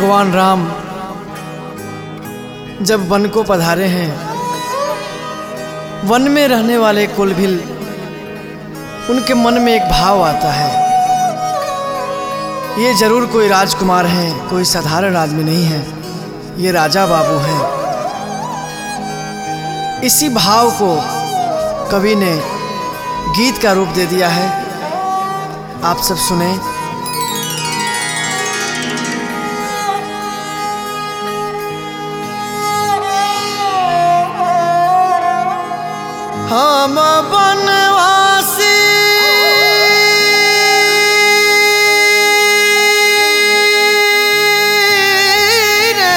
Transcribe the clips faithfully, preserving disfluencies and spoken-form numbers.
भगवान राम जब वन को पधारे हैं, वन में रहने वाले कुलभिल उनके मन में एक भाव आता है, ये जरूर कोई राजकुमार हैं, कोई साधारण आदमी नहीं है, ये राजा बाबू हैं। इसी भाव को कवि ने गीत का रूप दे दिया है। आप सब सुने। हम बनवासी रे,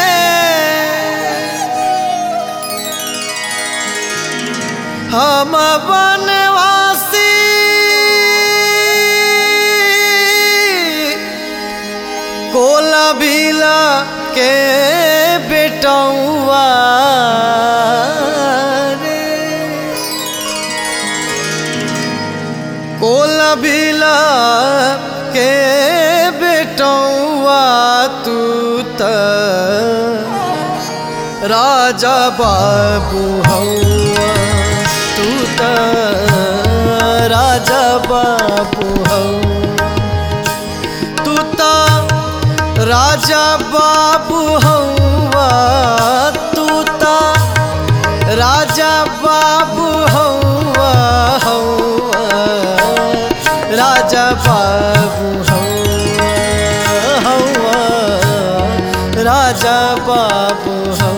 हम बनवासी कोला भीला के बेटौआ कोला भीला के बेटौआ तू त राजा बाबू हौआ, तू त राजा बाबू हौआ, तू त राजा बाबू हौआ, तू त राजा बाबू हौआ हौआ, राजा बाबू हौआ हौआ, राजा बाबू हौआ।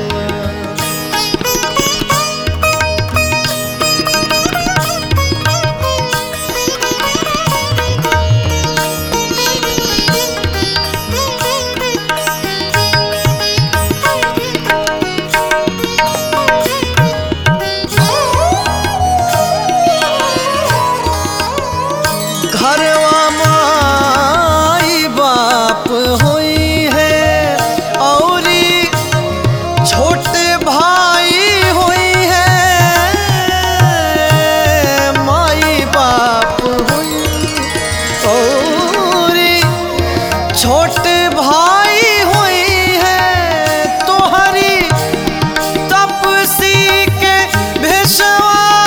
घरवा माई बाप होई है औरी छोटे भाई होई है, माई बाप होई औरी छोटे भाई होई है, तोहरी तपसी के भेषवा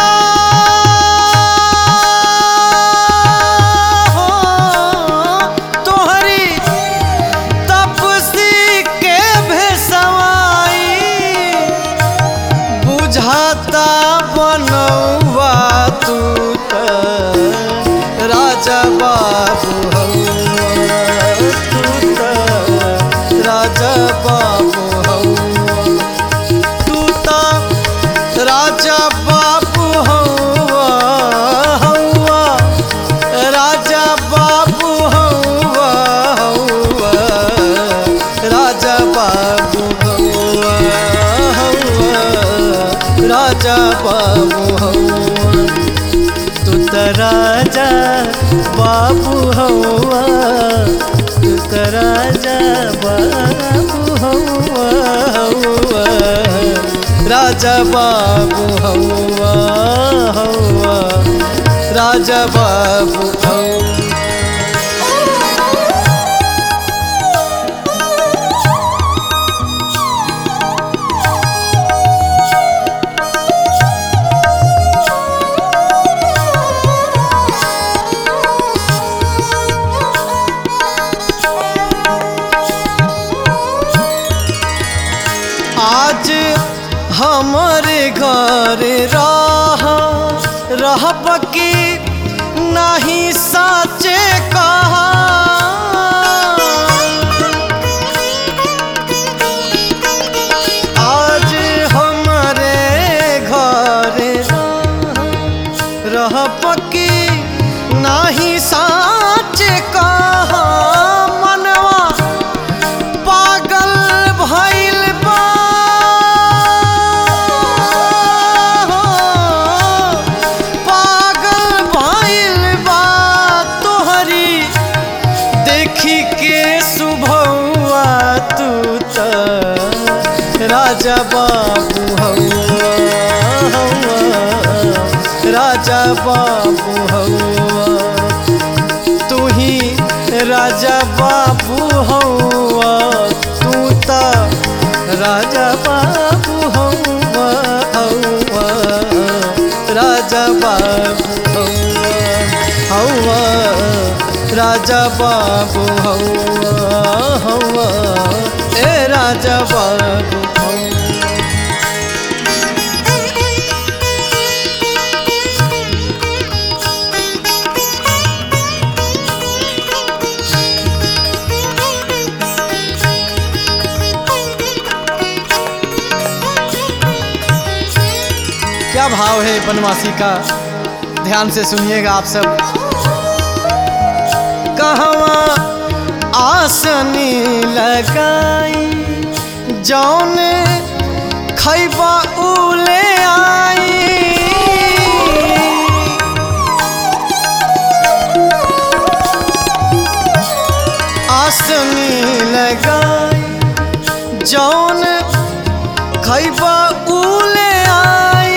बुझाता बनौआ तू त राजा बाबू हौआ, तू त राजा बाबू हौआ, तू त राजा बाबू हौआ हौआ, राजा बाबू हौआ हौआ, राजा बाबू हौआ हौआ, राजा बाबू हौआ, तू त राजा बाबू हौआ, तू त राजा बाबू हौआ हौआ, राजा बाबू हौआ हौआ, राजा बाबू हौआ। आज हमारे घर रह रह पकी नहीं साचे कहा, आज हमारे घर रह पकी नहीं साचे कहा, मनवा पागल भइल बा, राजा बाबू हौआ हौआ, राजा बाबू हौआ, तू ही राजा बाबू हौआ। राजा बाबू हौवा हौवा राजा बाबू हौवा हौवा राजा बाबू हौवा हौवा ए राजा बाबू क्या भाव है बनवासी का, ध्यान से सुनिएगा आप सब। कहवा आसनी लगाई जौन खैबा उले आई, आसनी लगाई जौन खैबा उले आई,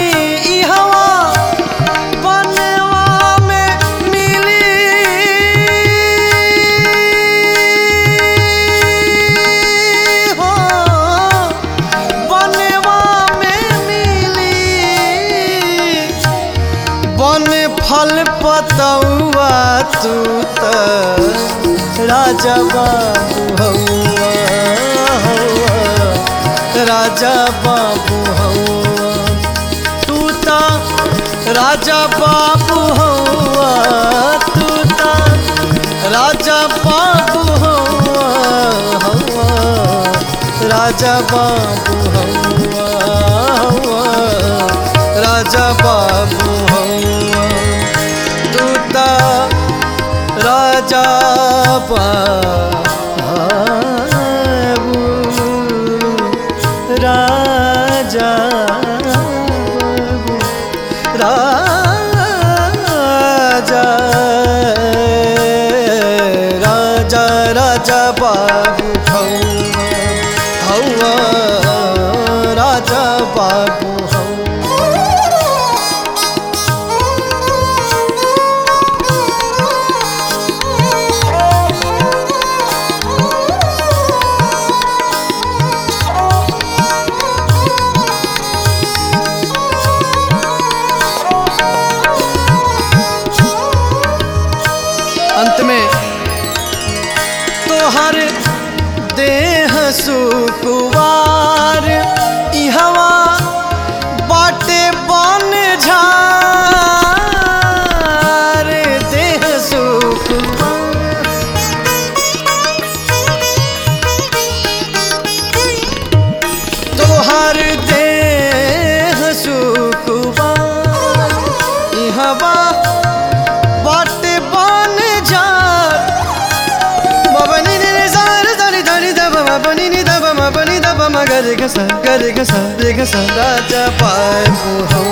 फल पतौआ तू त राजा बाबू हौवा हौवा राजा बाबू हौवा तू त राजा बाबू हौवा तू त राजा बाबू हौवा हौवा राजा बाबू हौवा हौवा राजा बाबू हौवा राजा बाबू राजा बाबू राजा राजा राजा बाबू हौवा हौवा राजा बाबू अंत में तोहर देह सुकुवार इहवा बाटे बन झार, देह सुकुवार तोहर देह सुकुवार इहवा गरे घसा गरे घसा रे घसा राजा बाबू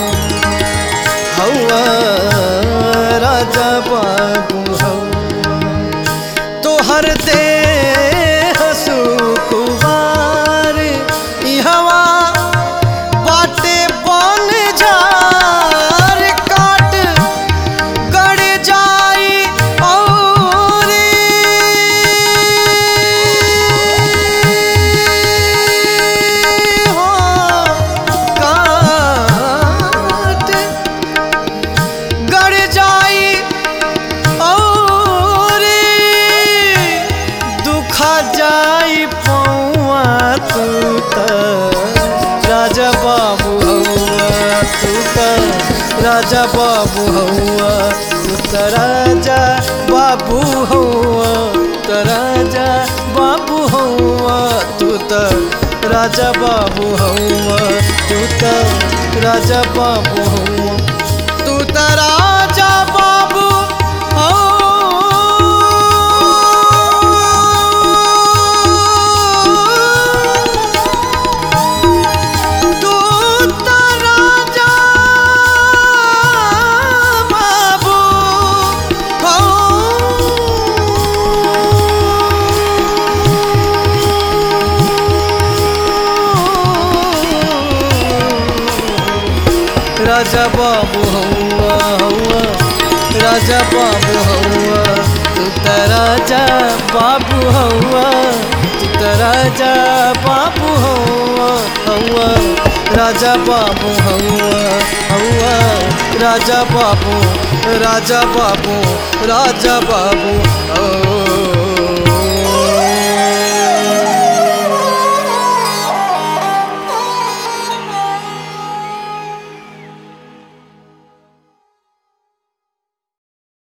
हौवा राजा बाबू हौवा तोहर देह सुकुवार इहवा बाटे बन झार, काट गड़ जाई जाई पौआ तू त राजा बाबू हौवा तू त राजा बाबू हौवा तू त राजा बाबू हौवा त राजा बाबू हौवा तू त राजा बाबू हौवा तू त राजा बाबू हौवा तू त राजा बाबू राजा बाबू हौवा हौवा राजा बाबू हौवा तू त राजा बाबू हौवा तू त राजा बाबू हवा हवा राजा बाबू हवा हवा राजा बाबू राजा बाबू राजा बाबू